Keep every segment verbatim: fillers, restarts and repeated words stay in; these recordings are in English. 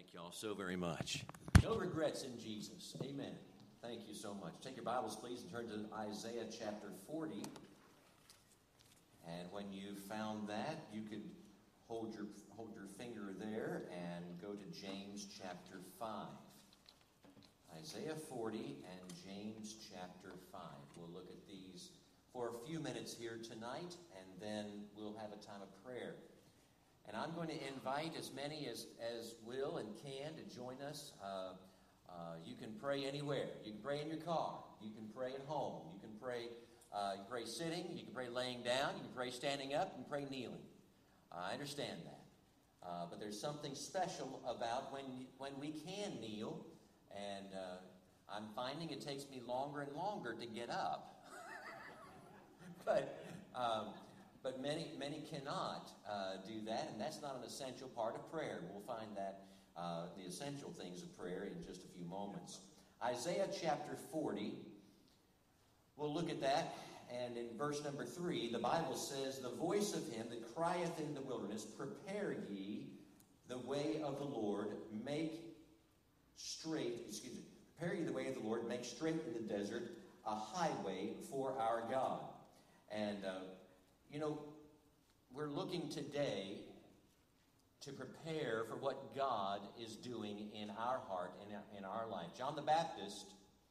Thank you all so very much. No regrets in Jesus. Amen. Thank you so much. Take your Bibles, please, and turn to Isaiah chapter forty. And when you found that, you could hold your hold your finger there and go to James chapter five. Isaiah forty and James chapter five. We'll look at these for a few minutes here tonight, and then we'll have a time of prayer. And I'm going to invite as many as, as will and can to join us. Uh, uh, you can pray anywhere. You can pray in your car. You can pray at home. You can pray uh, you can pray sitting. You can pray laying down. You can pray standing up. You can pray kneeling. Uh, I understand that. Uh, but there's something special about when, when we can kneel. And uh, I'm finding it takes me longer and longer to get up. but... Um, But many, many cannot uh, do that, and that's not an essential part of prayer. We'll find that, uh, the essential things of prayer in just a few moments. Isaiah chapter forty, we'll look at that, and in verse number three, the Bible says, "The voice of him that crieth in the wilderness, prepare ye the way of the Lord, make straight, excuse me, prepare ye the way of the Lord, make straight in the desert a highway for our God." And, uh, You know, we're looking today to prepare for what God is doing in our heart and in our life. John the Baptist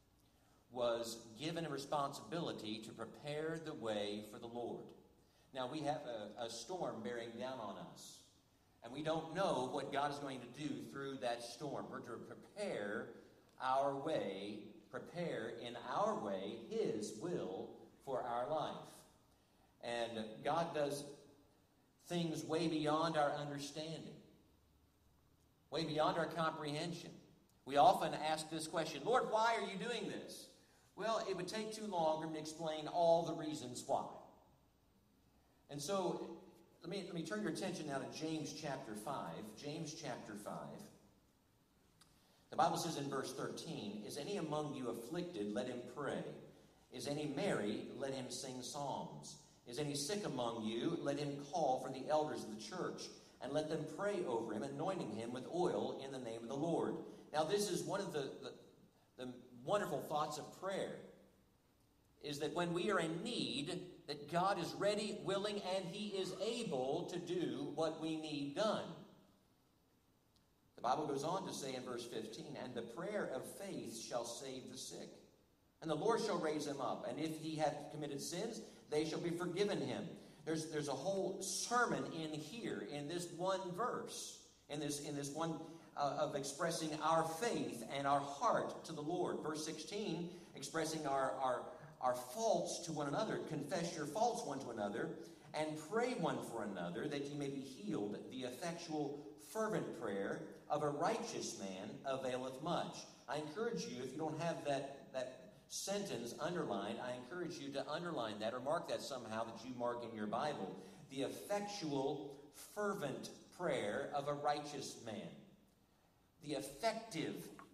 was given a responsibility to prepare the way for the Lord. Now, we have a, a storm bearing down on us, and we don't know what God is going to do through that storm. We're to prepare our way, prepare in our way His will for our life. And God does things way beyond our understanding, way beyond our comprehension. We often ask this question, "Lord, why are you doing this?" Well, it would take too long for me to explain all the reasons why. And so, let me, let me turn your attention now to James chapter five. James chapter five. The Bible says in verse thirteen, "Is any among you afflicted? Let him pray. Is any merry? Let him sing psalms. Is any sick among you? Let him call for the elders of the church, and let them pray over him, anointing him with oil in the name of the Lord." Now, this is one of the, the, the wonderful thoughts of prayer, is that when we are in need, that God is ready, willing, and He is able to do what we need done. The Bible goes on to say in verse fifteen, "And the prayer of faith shall save the sick, and the Lord shall raise him up. And if he hath committed sins, they shall be forgiven him." There's, there's a whole sermon in here, in this one verse, in this, in this one uh, of expressing our faith and our heart to the Lord. Verse sixteen, expressing our, our, our faults to one another. "Confess your faults one to another, and pray one for another, that ye may be healed. The effectual fervent prayer of a righteous man availeth much." I encourage you, if you don't have that, that sentence underlined, I encourage you to underline that or mark that somehow, that you mark in your Bible. The effectual, fervent prayer of a righteous man. The effective,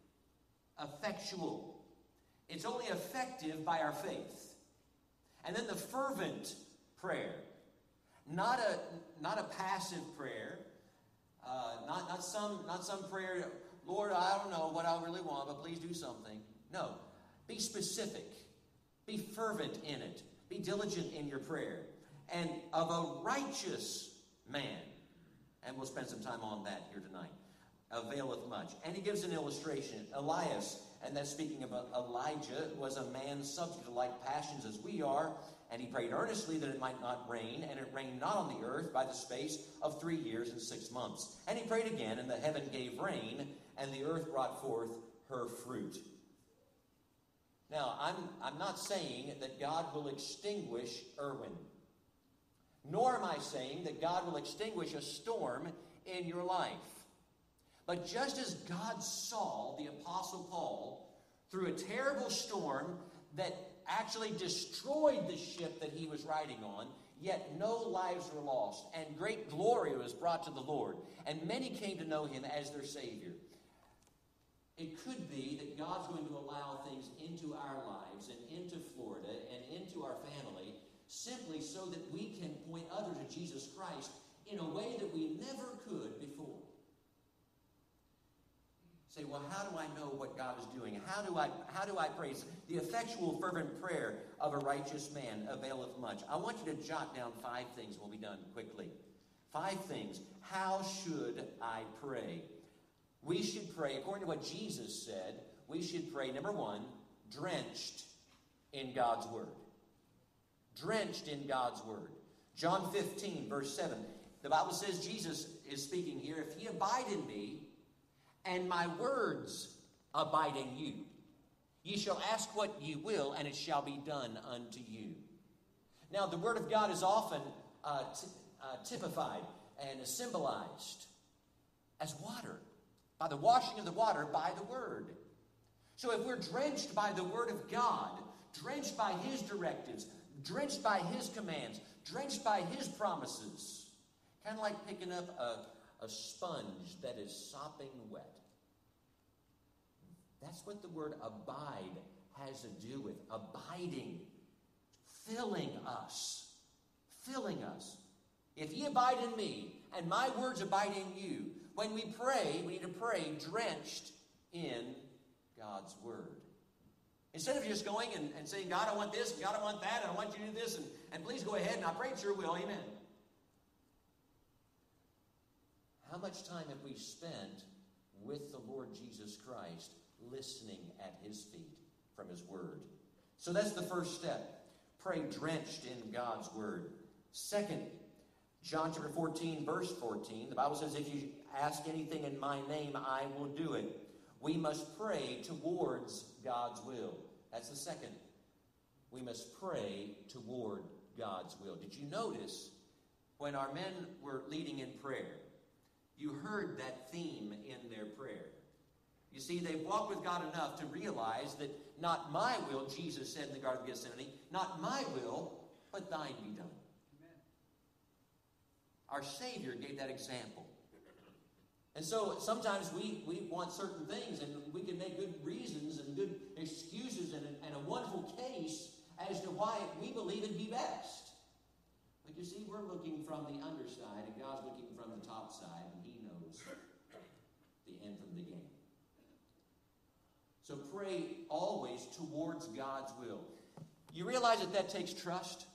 effectual. It's only effective by our faith. And then the fervent prayer. Not a not a passive prayer. Uh, not, not some not some prayer, "Lord, I don't know what I really want, but please do something." No. Be specific. Be fervent in it. Be diligent in your prayer. And of a righteous man, and we'll spend some time on that here tonight, availeth much. And he gives an illustration. Elias, and that's speaking of Elijah, was a man subject to like passions as we are, and he prayed earnestly that it might not rain, and it rained not on the earth by the space of three years and six months. And he prayed again, and the heaven gave rain, and the earth brought forth her fruit. Now, I'm, I'm not saying that God will extinguish Irwin. Nor am I saying that God will extinguish a storm in your life. But just as God saw the Apostle Paul through a terrible storm that actually destroyed the ship that he was riding on, yet no lives were lost, and great glory was brought to the Lord, and many came to know him as their Savior. It could be that God's going to allow things into our lives and into Florida and into our family simply so that we can point others to Jesus Christ in a way that we never could before. well, how do I know what God is doing? How do I how do I pray? The effectual, fervent prayer of a righteous man availeth much. I want you to jot down five things. We'll be done quickly. Five things. How should I pray? We should pray, according to what Jesus said, we should pray, number one, drenched in God's Word. Drenched in God's Word. John fifteen, verse seven. The Bible says, Jesus is speaking here, if ye abide in me, and my words abide in you, ye shall ask what ye will, and it shall be done unto you. Now, the Word of God is often uh, t- uh, typified and is symbolized as water, by the washing of the water by the Word. So if we're drenched by the Word of God, drenched by His directives, drenched by His commands, drenched by His promises, kind of like picking up a, a sponge that is sopping wet. That's what the word abide has to do with. Abiding. Filling us. Filling us. If ye abide in me, and my words abide in you, when we pray, we need to pray drenched in God's Word. Instead of just going and, and saying, God, I want this, and God, I want that, and I want you to do this, and, and please go ahead, and I pray it's your will, amen. How much time have we spent with the Lord Jesus Christ listening at His feet from His Word? So that's the first step. Pray drenched in God's Word. Second, John chapter fourteen, verse fourteen, the Bible says, if you ask anything in my name, I will do it. We must pray towards God's will. That's the second. We must pray toward God's will. Did you notice when our men were leading in prayer, you heard that theme in their prayer? You see, they walked with God enough to realize that not my will, Jesus said in the Garden of Gethsemane, not my will, but thine be done. Amen. Our Savior gave that example. And so sometimes we, we want certain things, and we can make good reasons and good excuses and a, and a wonderful case as to why we believe it be best. But you see, we're looking from the underside, and God's looking from the top side, and He knows the end from the beginning. So pray always towards God's will. You realize that that takes trust?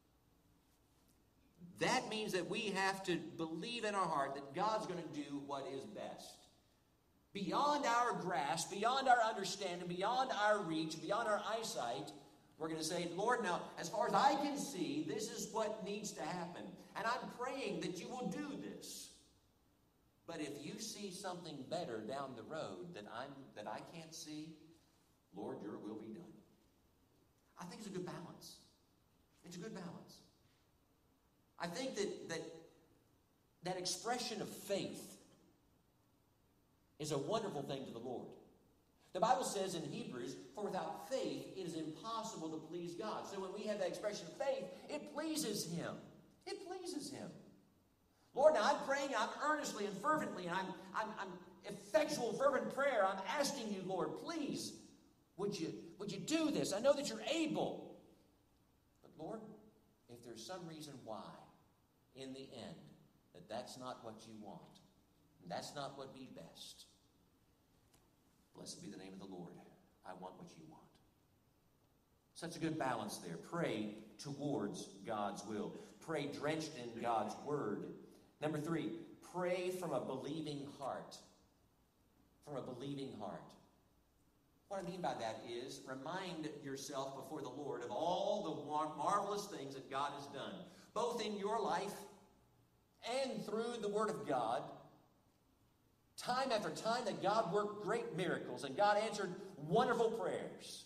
That means that we have to believe in our heart that God's going to do what is best. Beyond our grasp, beyond our understanding, beyond our reach, beyond our eyesight, we're going to say, Lord, now, as far as I can see, this is what needs to happen. And I'm praying that you will do this. But if you see something better down the road that I'm that I can't see, Lord, your will be done. I think it's a good balance. It's a good balance. I think that that, that expression of faith is a wonderful thing to the Lord. The Bible says in Hebrews, for without faith it is impossible to please God. So when we have that expression of faith, it pleases Him. It pleases Him. Lord, now I'm praying, I'm earnestly and fervently, and I'm, I'm, I'm effectual, fervent prayer. I'm asking you, Lord, please, would you, would you do this? I know that you're able. But Lord, if there's some reason why, in the end, that that's not what you want, and that's not what be best, blessed be the name of the Lord. I want what you want. Such a good balance there. Pray towards God's will. Pray drenched in God's Word. Number three, pray from a believing heart. From a believing heart. What I mean by that is, remind yourself before the Lord of all the marvelous things that God has done, both in your life and through the Word of God. Time after time that God worked great miracles and God answered wonderful prayers.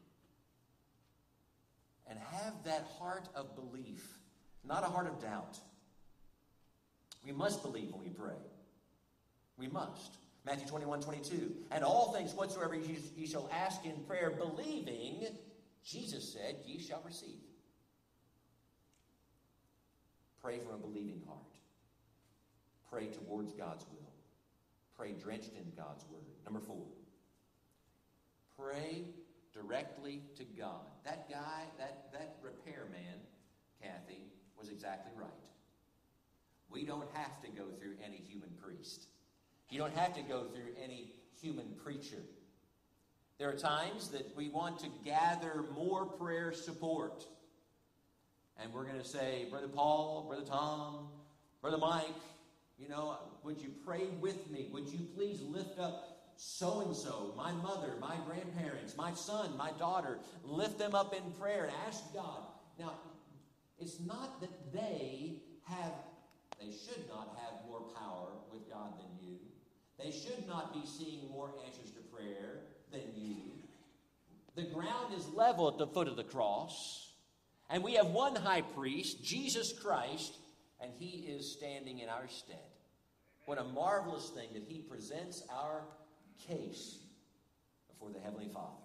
And have that heart of belief, not a heart of doubt. We must believe when we pray. We must. Matthew twenty-one, twenty-two. And all things whatsoever ye, ye shall ask in prayer, believing, Jesus said, ye shall receive. Pray from a believing heart. Pray towards God's will. Pray drenched in God's Word. Number four. Pray directly to God. That guy, that, that repairman, Kathy, was exactly right. We don't have to go through any human priest. You don't have to go through any human preacher. There are times that we want to gather more prayer support. And we're going to say, Brother Paul, Brother Tom, Brother Mike, you know, would you pray with me? Would you please lift up so-and-so, my mother, my grandparents, my son, my daughter, lift them up in prayer and ask God. Now, it's not that they have, they should not have more power with God than you. They should not be seeing more answers to prayer than you. The ground is level at the foot of the cross, and we have one high priest, Jesus Christ, and he is standing in our stead. What a marvelous thing that he presents our case before the Heavenly Father.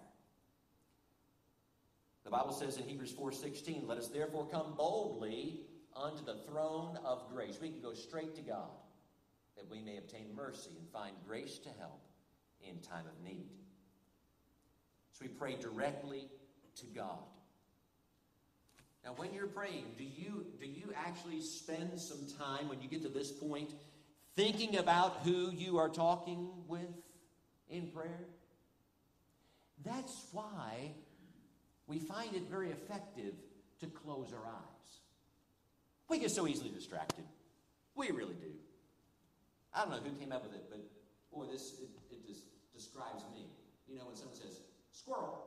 The Bible says in Hebrews four sixteen, let us therefore come boldly unto the throne of grace. We can go straight to God, that we may obtain mercy and find grace to help in time of need. So we pray directly to God. Now, when you're praying, do you, do you actually spend some time, when you get to this point, thinking about who you are talking with in prayer? That's why we find it very effective to close our eyes. We get so easily distracted. We really do. I don't know who came up with it, but boy, this it, it just describes me. You know, when someone says, squirrel.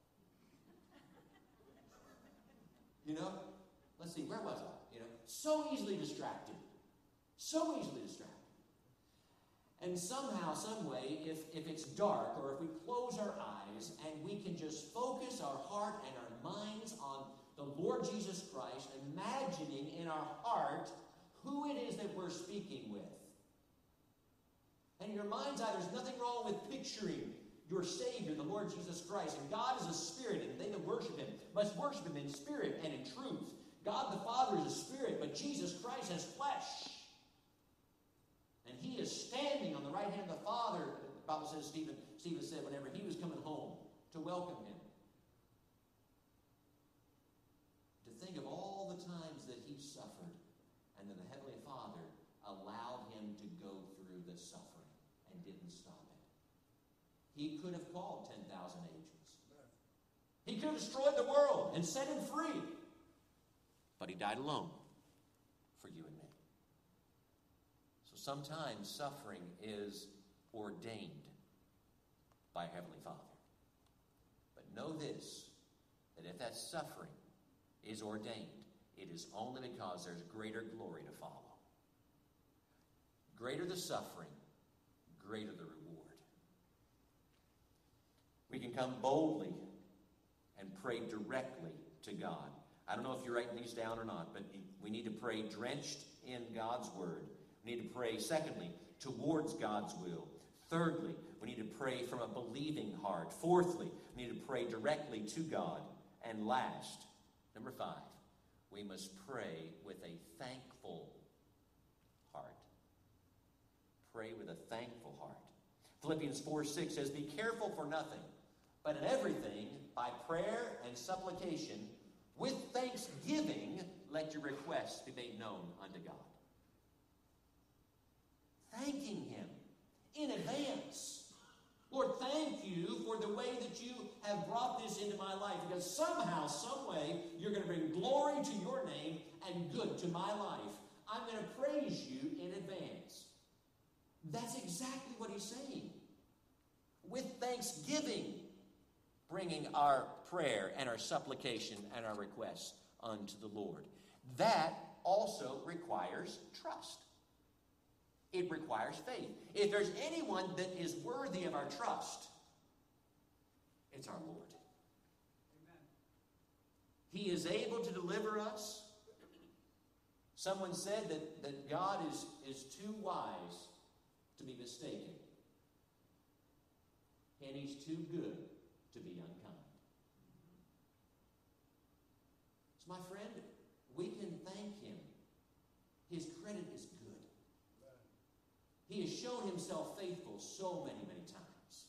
You know? Let's see, where was I? You know, so easily distracted. So easily distracted. And somehow, some way, if, if it's dark or if we close our eyes and we can just focus our heart and our minds on the Lord Jesus Christ, imagining in our heart who it is that we're speaking with. And in your mind's eye, there's nothing wrong with picturing your Savior, the Lord Jesus Christ. And God is a spirit, and they that worship him must worship him in spirit and in truth. God the Father is a spirit, but Jesus Christ has flesh. And he is standing on the right hand of the Father. The Bible says, Stephen, Stephen said, whenever he was coming home to welcome him. To think of all the times that he suffered, and that the Heavenly Father allowed him to go through the suffering and didn't stop it. He could have called ten thousand angels. He could have destroyed the world and set him free. But he died alone for you and me. So sometimes suffering is ordained by Heavenly Father. But know this, that if that suffering is ordained, it is only because there's greater glory to follow. Greater the suffering, greater the reward. We can come boldly and pray directly to God. I don't know if you're writing these down or not, but we need to pray drenched in God's word. We need to pray, secondly, towards God's will. Thirdly, we need to pray from a believing heart. Fourthly, we need to pray directly to God. And last, number five, we must pray with a thankful heart. Pray with a thankful heart. Philippians four six says, be careful for nothing, but in everything, by prayer and supplication, with thanksgiving, let your requests be made known unto God. Thanking him in advance. Lord, thank you for the way that you have brought this into my life, because somehow, some way, you're going to bring glory to your name and good to my life. I'm going to praise you in advance. That's exactly what he's saying. With thanksgiving, bringing our prayer and our supplication and our requests unto the Lord. That also requires trust. It requires faith. If there's anyone that is worthy of our trust, it's our Lord. Amen. He is able to deliver us. Someone said that, that God is, is too wise to be mistaken. And he's too good to be unkind. So my friend, we can thank him. His credit is good. He has shown himself faithful so many, many times.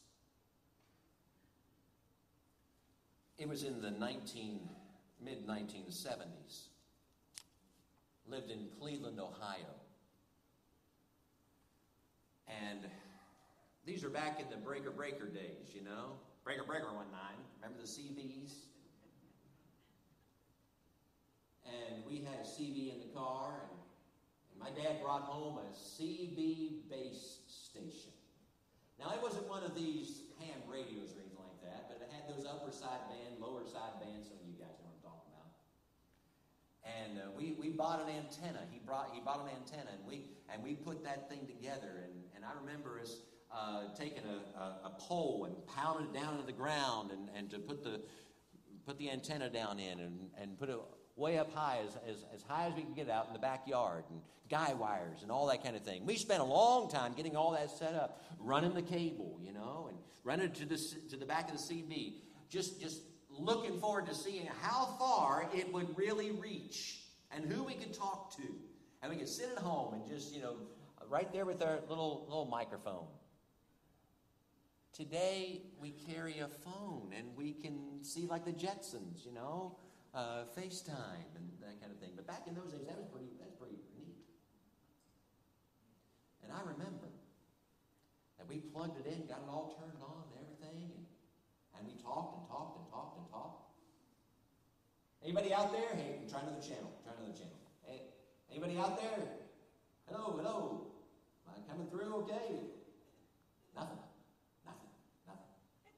It was in the nineteen, mid nineteen seventies. Lived in Cleveland, Ohio. And These are back in the breaker breaker days, you know. Breaker breaker one nine. Remember the C Bs? And we had a C B in the car, and, and my dad brought home a C B base station. Now, it wasn't one of these ham radios or anything like that, but it had those upper side band, lower side band. Some of you guys know what I'm talking about. And uh, we, we bought an antenna. He brought he bought an antenna, and we and we put that thing together. And, and I remember us uh, taking a, a, a pole and pounding it down into the ground, and, and to put the put the antenna down in, and, and put it way up high, as, as as high as we could get out in the backyard, and guy wires and all that kind of thing. We spent a long time getting all that set up, running the cable, you know, and running it to the to the back of the C B, just just looking forward to seeing how far it would really reach and who we could talk to, and we could sit at home and just, you know, right there with our little little microphone. Today we carry a phone and we can see like the Jetsons, you know. Uh, FaceTime and that kind of thing. But back in those days, that was pretty, that's pretty neat. And I remember that we plugged it in, got it all turned on and everything, and, and we talked and talked and talked and talked. Anybody out there? Hey, try another channel. Try another channel. Hey, anybody out there? Hello, hello. Am I coming through okay? Nothing. Nothing. Nothing.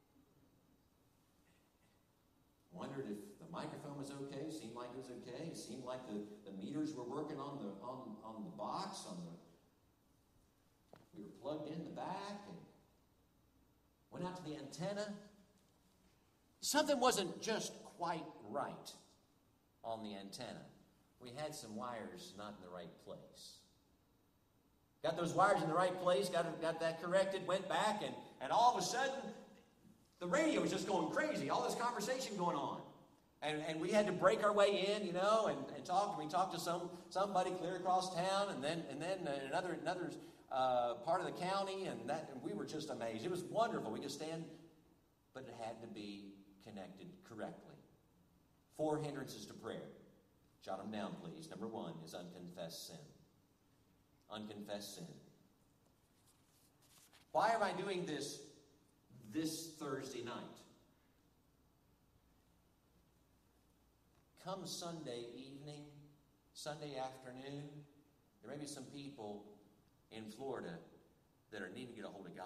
Wondered if the microphone was okay. Seemed like it was okay. It seemed like the, the meters were working on the on, on the box. On the we were plugged in the back and went out to the antenna. Something wasn't just quite right on the antenna. We had some wires not in the right place. Got those wires in the right place, got, got that corrected, went back, and, and all of a sudden, the radio was just going crazy. All this conversation going on. And, and we had to break our way in, you know, and, and talk. We talked to some somebody clear across town, and then and then another another uh, part of the county, and that and we were just amazed. It was wonderful. We could stand, but it had to be connected correctly. Four hindrances to prayer. Jot them down, please. Number one is unconfessed sin. Unconfessed sin. Why am I doing this this Thursday night? Come Sunday evening, Sunday afternoon, there may be some people in Florida that are needing to get a hold of God.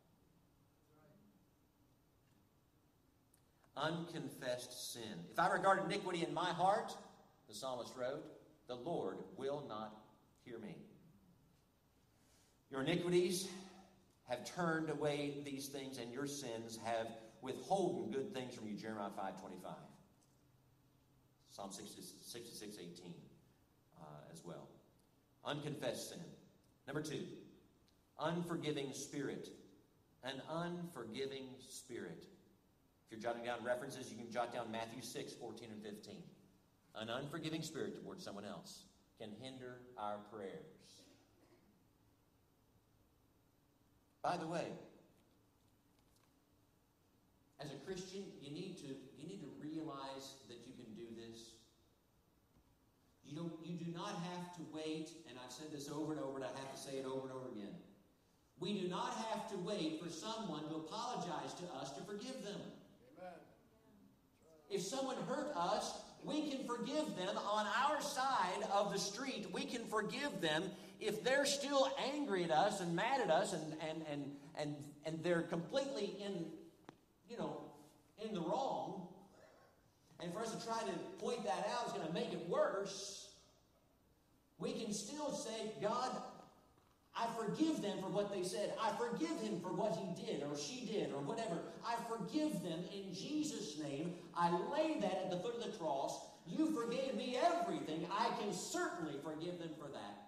Unconfessed sin. If I regard iniquity in my heart, the psalmist wrote, the Lord will not hear me. Your iniquities have turned away these things, and your sins have withholden good things from you. Jeremiah five twenty-five. Psalm sixty-six eighteen uh, as well. Unconfessed sin. Number two, unforgiving spirit. An unforgiving spirit. If you're jotting down references, you can jot down Matthew six fourteen and fifteen. An unforgiving spirit towards someone else can hinder our prayers. By the way, as a Christian, you need to you need to realize that you can do this. You don't you do not have to wait, and I've said this over and over, and I have to say it over and over again. We do not have to wait for someone to apologize to us to forgive them. Amen. If someone hurt us, we can forgive them on our side of the street. We can forgive them if they're still angry at us and mad at us, and and and and, and they're completely in, you know, in the wrong. And for us to try to point that out is going to make it worse. We can still say, God, I forgive them for what they said. I forgive him for what he did or she did or whatever. I forgive them in Jesus' name. I lay that at the foot of the cross. You forgave me everything. I can certainly forgive them for that.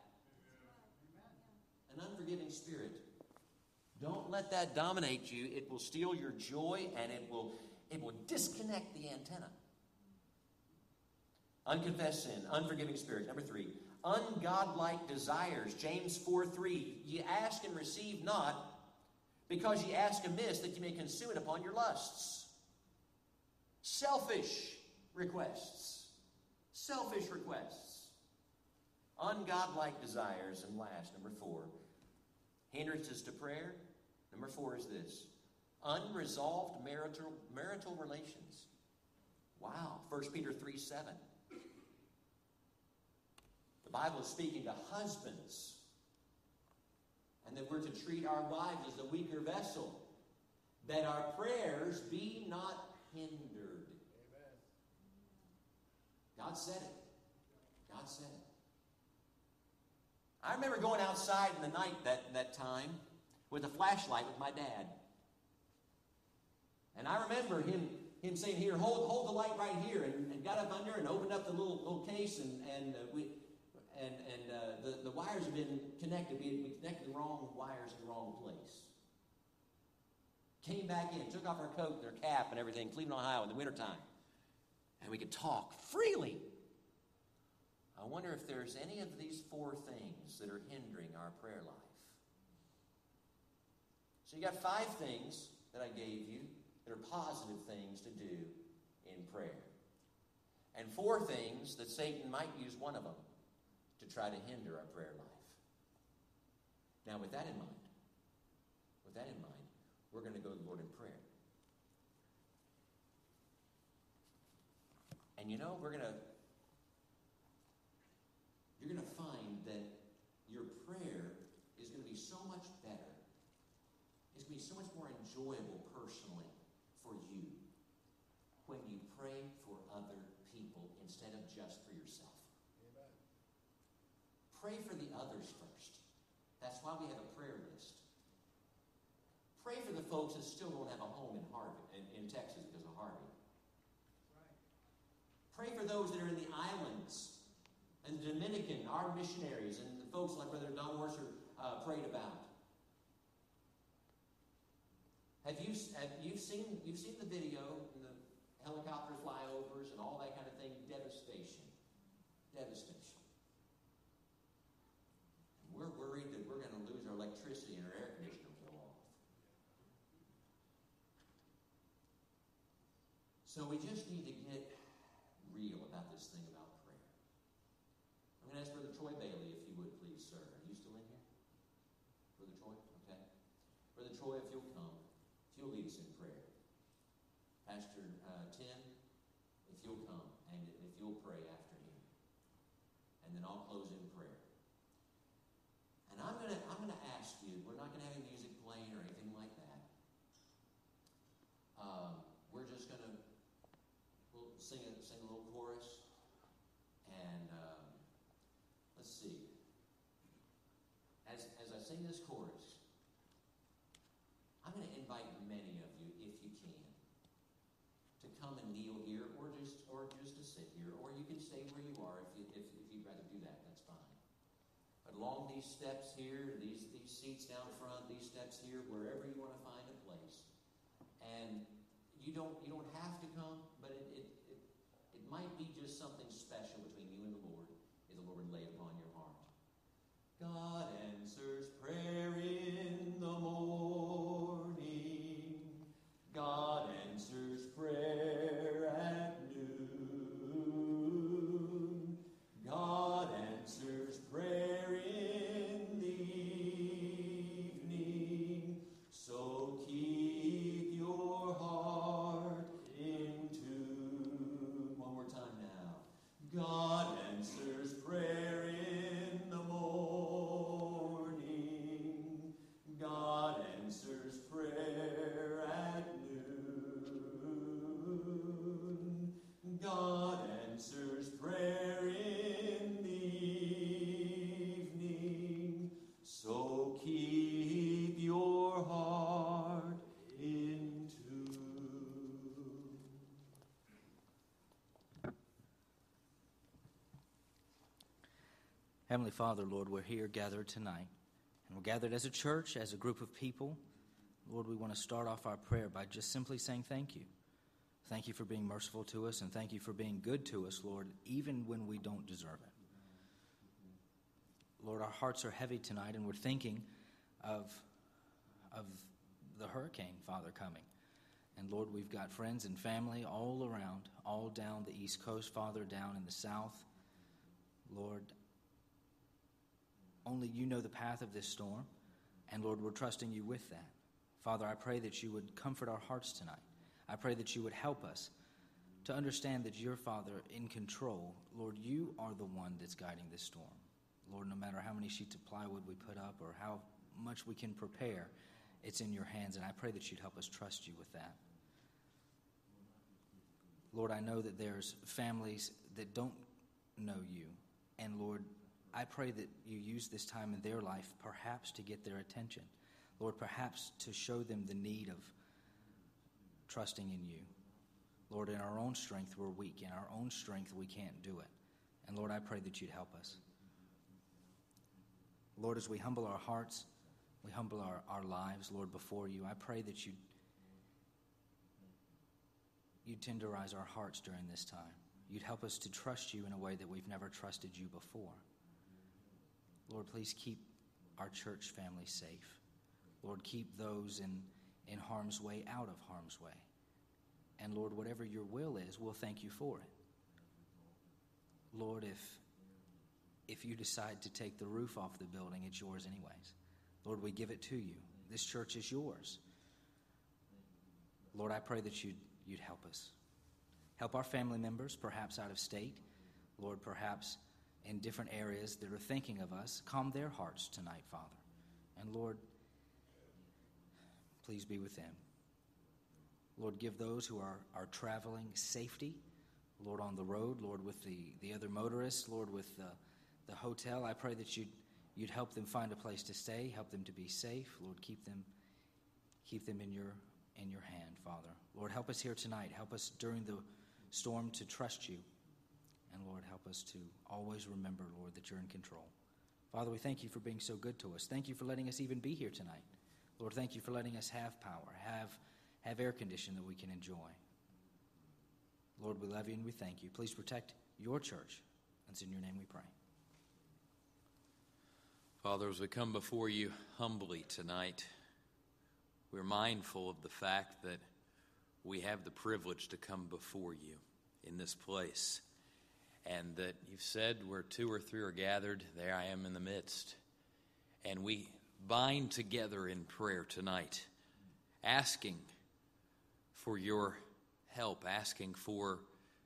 An unforgiving spirit. Don't let that dominate you. It will steal your joy, and it will, it will disconnect the antenna. Unconfessed sin, unforgiving spirit. Number three, ungodlike desires. James four three. Ye ask and receive not, because ye ask amiss, that ye may consume it upon your lusts. Selfish requests. Selfish requests. Ungodlike desires. And last, number four, hindrances to prayer. Number four is this: unresolved marital, marital relations. Wow. First Peter three seven. The Bible is speaking to husbands, and that we're to treat our wives as the weaker vessel, that our prayers be not hindered. Amen. God said it. God said it. I remember going outside in the night that, that time with a flashlight with my dad. And I remember him him saying, here, hold hold the light right here, and, and got up under and opened up the little little case, and and uh, we and and uh, the the wires had been connected. We, we connected the wrong wires in the wrong place. Came back in, took off our coat and our cap and everything, Cleveland, Ohio, in the wintertime, and we could talk freely. I wonder if there's any of these four things that are hindering our prayer life. So you got five things that I gave you that are positive things to do in prayer. And four things that Satan might use one of them to try to hinder our prayer life. Now, with that in mind, with that in mind, we're going to go to the Lord in prayer. And you know, we're going to You're going to find that your prayer is going to be so much better. It's going to be so much more enjoyable personally for you when you pray for other people instead of just for yourself. Amen. Pray for the others first. That's why we have a prayer list. Pray for the folks that still don't have a home in Harvey, in, in Texas because of Harvey. Right. Pray for those that are in the islands. And the Dominican, our missionaries, and the folks like Brother Don Worser uh, prayed about. Have you have you seen you've seen the video, and the helicopter flyovers and all that kind of thing? Devastation, devastation. And we're worried that we're going to lose our electricity and our air conditioner will go off. So we just need to get real about this thing about. I'm going to ask Brother Troy Bailey, if you would, please, sir. Are you still in here? Brother Troy? Okay. Brother Troy, if you'll come, if you'll lead us in prayer. Pastor uh, Tim, if you'll come, and if you'll pray after him. And then I'll close in prayer. And I'm going to I'm going to ask you, we're not going to have any music playing or anything like that. Um, we're just going to we'll sing a, sing a little chorus. And... Uh, Let's see. As, as I sing this chorus, I'm going to invite many of you, if you can, to come and kneel here, or just or just to sit here, or you can stay where you are if, you, if, if you'd rather do that. That's fine. But along these steps here, these these seats down front, these steps here, wherever you want to find a place, and you don't you don't have to come, but it it it, it might be just something special between you and the Lord. The Lord lay upon your heart. God answers prayer in the morning. God answers prayer at noon. God answers prayer in the evening. So keep your heart in tune. One more time now. God answers prayer in the morning. God answers prayer at noon. God answers prayer in the evening. So keep your heart in tune. Heavenly Father, Lord, we're here gathered tonight, and we're gathered as a church, as a group of people. Lord, we want to start off our prayer by just simply saying thank you. Thank you for being merciful to us, and thank you for being good to us, Lord, even when we don't deserve it. Lord, our hearts are heavy tonight, and we're thinking of, of the hurricane, Father, coming. And Lord, we've got friends and family all around, all down the East Coast, Father, down in the South. Lord, only you know the path of this storm, and Lord, we're trusting you with that. Father, I pray that you would comfort our hearts tonight. I pray that you would help us to understand that you're, Father, in control. Lord, you are the one that's guiding this storm. Lord, no matter how many sheets of plywood we put up or how much we can prepare, it's in your hands, and I pray that you'd help us trust you with that. Lord, I know that there's families that don't know you, and Lord, I pray that you use this time in their life perhaps to get their attention. Lord, perhaps to show them the need of trusting in you. Lord, in our own strength, we're weak. In our own strength, we can't do it. And Lord, I pray that you'd help us. Lord, as we humble our hearts, we humble our, our lives, Lord, before you, I pray that you'd, you'd tenderize our hearts during this time. You'd help us to trust you in a way that we've never trusted you before. Lord, please keep our church family safe. Lord, keep those in, in harm's way out of harm's way. And Lord, whatever your will is, we'll thank you for it. Lord, if if you decide to take the roof off the building, it's yours anyways. Lord, we give it to you. This church is yours. Lord, I pray that you'd, you'd help us. Help our family members, perhaps out of state. Lord, perhaps in different areas that are thinking of us. Calm their hearts tonight, Father. And Lord, please be with them. Lord, give those who are, are traveling safety. Lord, on the road. Lord, with the, the other motorists. Lord, with the, the hotel. I pray that you'd, you'd help them find a place to stay. Help them to be safe. Lord, keep them, keep them in your, in your hand, Father. Lord, help us here tonight. Help us during the storm to trust you. And Lord, help us to always remember, Lord, that you're in control. Father, we thank you for being so good to us. Thank you for letting us even be here tonight. Lord, thank you for letting us have power, have, have air conditioning that we can enjoy. Lord, we love you and we thank you. Please protect your church. It's in your name we pray. Father, as we come before you humbly tonight, we're mindful of the fact that we have the privilege to come before you in this place, and that you've said where two or three are gathered, there I am in the midst. And we bind together in prayer tonight, asking for your help, asking for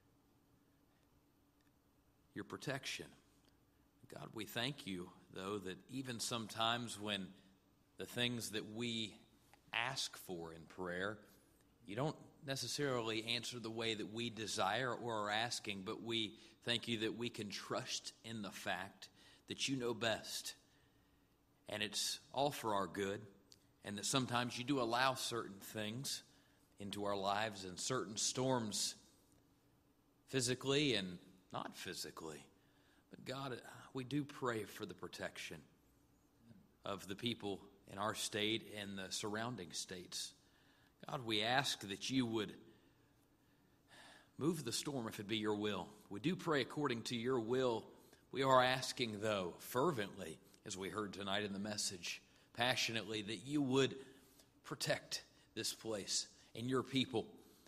your protection. God, we thank you, though, that even sometimes when the things that we ask for in prayer, you don't necessarily answer the way that we desire or are asking, but we thank you that we can trust in the fact that you know best, and it's all for our good, and that sometimes you do allow certain things into our lives and certain storms, physically and not physically. But God, we do pray for the protection of the people in our state and the surrounding states. God, we ask that you would move the storm if it be your will. We do pray according to your will. We are asking, though, fervently, as we heard tonight in the message, passionately, that you would protect this place and your people.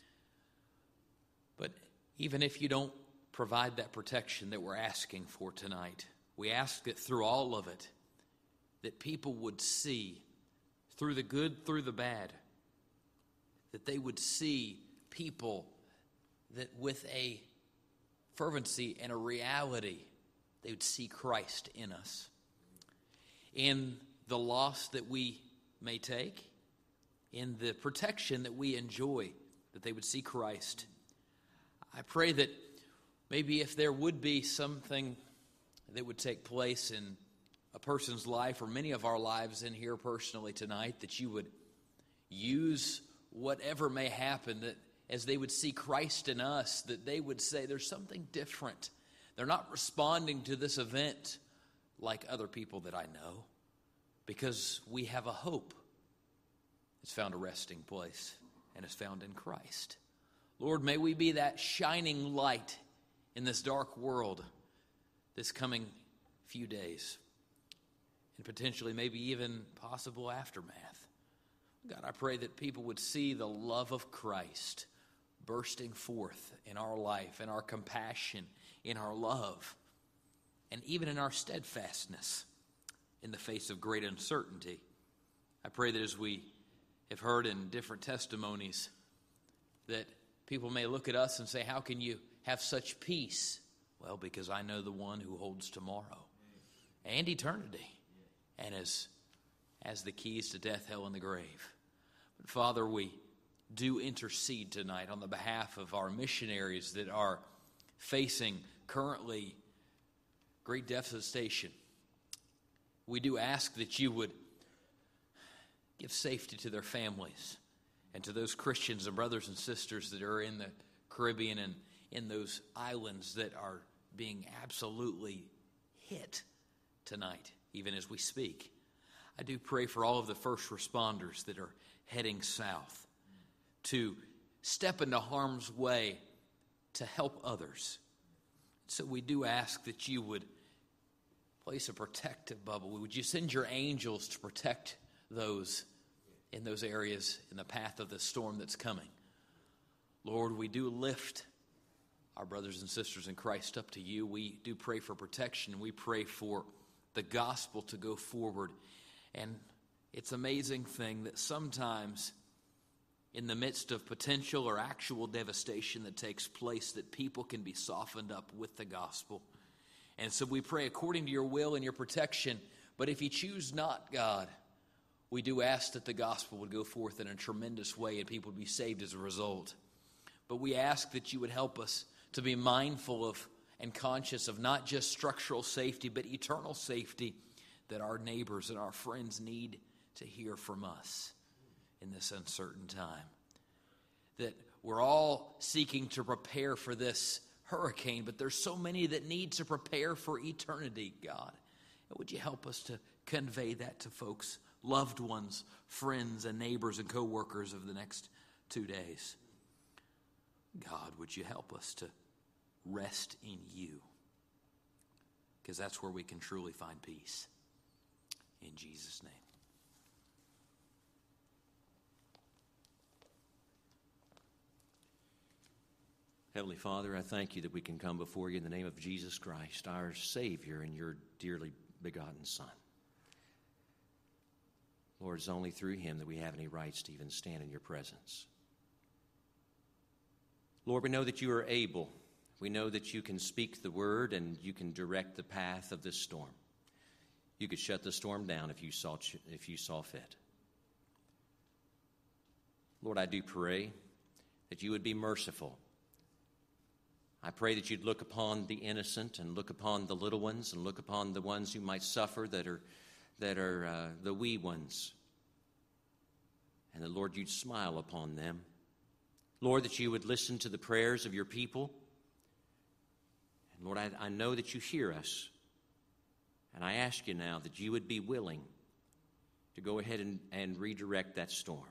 But even if you don't provide that protection that we're asking for tonight, we ask that through all of it, that people would see, through the good, through the bad, that they would see people that with a fervency and a reality, they would see Christ in us. In the loss that we may take, in the protection that we enjoy, that they would see Christ. I pray that maybe if there would be something that would take place in a person's life, or many of our lives in here personally tonight, that you would use whatever may happen, that as they would see Christ in us, that they would say there's something different. They're not responding to this event like other people that I know, because we have a hope. It's found a resting place, and it's found in Christ. Lord, may we be that shining light in this dark world this coming few days, and potentially maybe even possible aftermath. God, I pray that people would see the love of Christ bursting forth in our life, in our compassion, in our love, and even in our steadfastness in the face of great uncertainty. I pray that as we have heard in different testimonies that people may look at us and say, how can you have such peace? Well, because I know the one who holds tomorrow and eternity and has, has the keys to death, hell, and the grave. But Father, we do intercede tonight on the behalf of our missionaries that are facing currently great devastation. We do ask that you would give safety to their families and to those Christians and brothers and sisters that are in the Caribbean and in those islands that are being absolutely hit tonight, even as we speak. I do pray for all of the first responders that are heading south to step into harm's way to help others. So we do ask that you would place a protective bubble. Would you send your angels to protect those in those areas in the path of the storm that's coming? Lord, we do lift our brothers and sisters in Christ up to you. We do pray for protection. We pray for the gospel to go forward. And it's an amazing thing that sometimes in the midst of potential or actual devastation that takes place, that people can be softened up with the gospel. And so we pray according to your will and your protection. But if you choose not, God, we do ask that the gospel would go forth in a tremendous way and people would be saved as a result. But we ask that you would help us to be mindful of and conscious of not just structural safety, but eternal safety that our neighbors and our friends need to hear from us in this uncertain time. That we're all seeking to prepare for this hurricane, but there's so many that need to prepare for eternity, God. And would you help us to convey that to folks, loved ones, friends, and neighbors and co-workers of the next two days? God, would you help us to rest in you? Because that's where we can truly find peace. In Jesus' name. Heavenly Father, I thank you that we can come before you in the name of Jesus Christ, our Savior and your dearly begotten Son. Lord, it's only through him that we have any rights to even stand in your presence. Lord, we know that you are able. We know that you can speak the word and you can direct the path of this storm. You could shut the storm down if you saw, if you saw fit. Lord, I do pray that you would be merciful. I pray that you'd look upon the innocent and look upon the little ones and look upon the ones who might suffer that are, that are uh, the wee ones. And that, Lord, you'd smile upon them. Lord, that you would listen to the prayers of your people. And Lord, I, I know that you hear us. And I ask you now that you would be willing to go ahead and, and redirect that storm.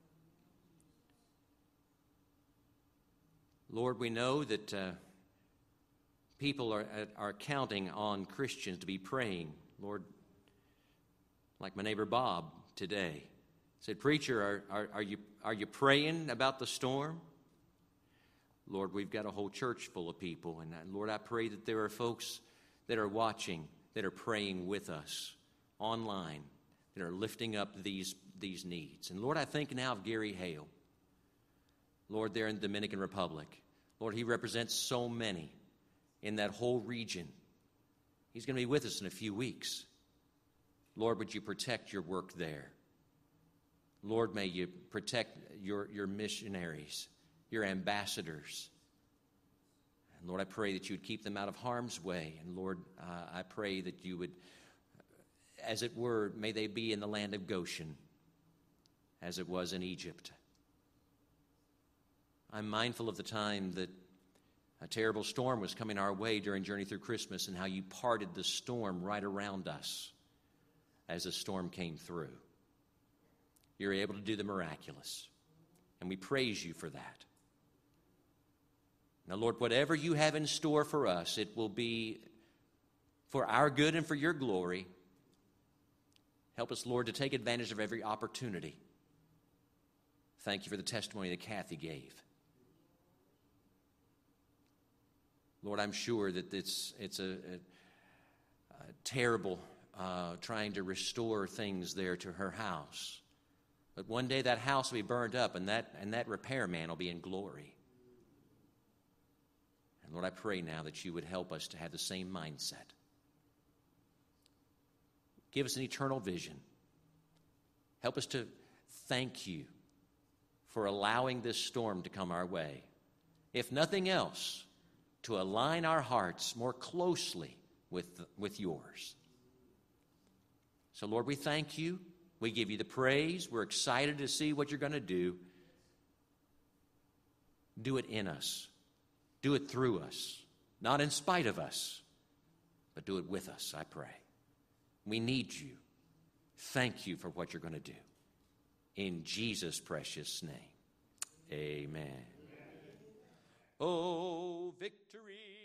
Lord, we know that uh, people are, are counting on Christians to be praying. Lord, like my neighbor Bob today said, "Preacher, are, are, are, you, are you praying about the storm?" Lord, we've got a whole church full of people. And uh, Lord, I pray that there are folks that are watching, that are praying with us online, that are lifting up these, these needs. And Lord, I think now of Gary Hale. Lord, there in the Dominican Republic. Lord, he represents so many in that whole region. He's going to be with us in a few weeks. Lord, would you protect your work there? Lord, may you protect your, your missionaries, your ambassadors. And Lord, I pray that you would keep them out of harm's way. And Lord, uh, I pray that you would, as it were, may they be in the land of Goshen, as it was in Egypt. I'm mindful of the time that a terrible storm was coming our way during Journey Through Christmas and how you parted the storm right around us as the storm came through. You're able to do the miraculous, and we praise you for that. Now, Lord, whatever you have in store for us, it will be for our good and for your glory. Help us, Lord, to take advantage of every opportunity. Thank you for the testimony that Kathy gave. Lord, I'm sure that it's, it's a, a, a terrible uh, trying to restore things there to her house. But one day that house will be burned up, and that, and that repairman will be in glory. And Lord, I pray now that you would help us to have the same mindset. Give us an eternal vision. Help us to thank you for allowing this storm to come our way. If nothing else, to align our hearts more closely with, with yours. So, Lord, we thank you. We give you the praise. We're excited to see what you're going to do. Do it in us. Do it through us. Not in spite of us, but do it with us, I pray. We need you. Thank you for what you're going to do. In Jesus' precious name, amen. Amen. Oh, victory.